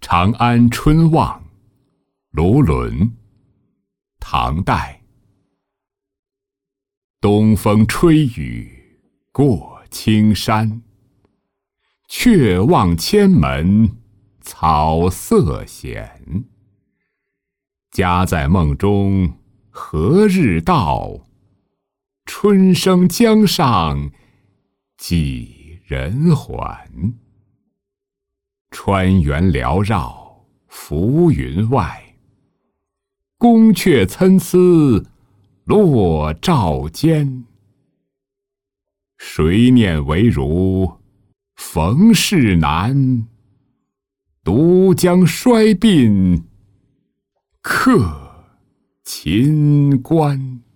长安春望，卢纶，唐代。东风吹雨过青山，却望千门草色闲。家在梦中何日到？春生江上几人还？川原缭绕浮云外，宫阙参差落照间。谁念为如冯氏难？独将衰鬓刻秦关。